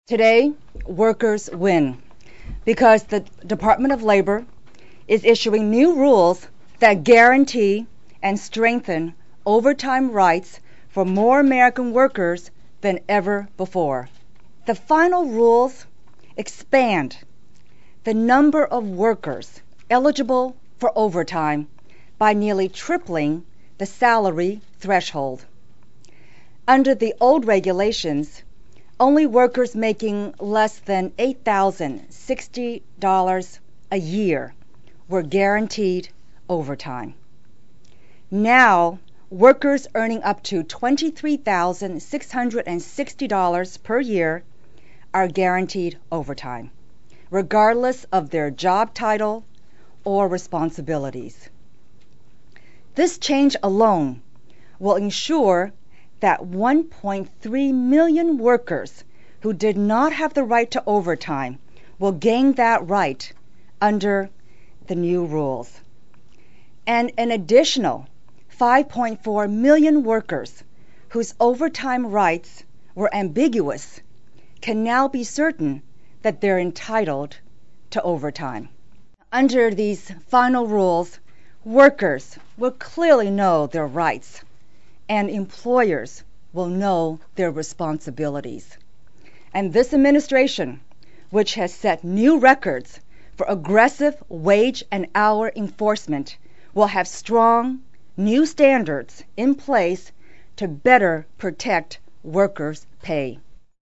Today, workers win because the Department of Labor is issuing new rules that guarantee and strengthen overtime rights for more American workers than ever before. The final rules expand the number of workers eligible for overtime by nearly tripling the salary threshold. Under the old regulations, only workers making less than $8,060 a year were guaranteed overtime. Now, workers earning up to $23,660 per year are guaranteed overtime, regardless of their job title or responsibilities. This change alone will ensure that 1.3 million workers who did not have the right to overtime will gain that right under the new rules. And an additional 5.4 million workers whose overtime rights were ambiguous can now be certain that they're entitled to overtime. Under these final rules, workers will clearly know their rights, and employers will know their responsibilities. And this administration, which has set new records for aggressive wage and hour enforcement, will have strong new standards in place to better protect workers' pay.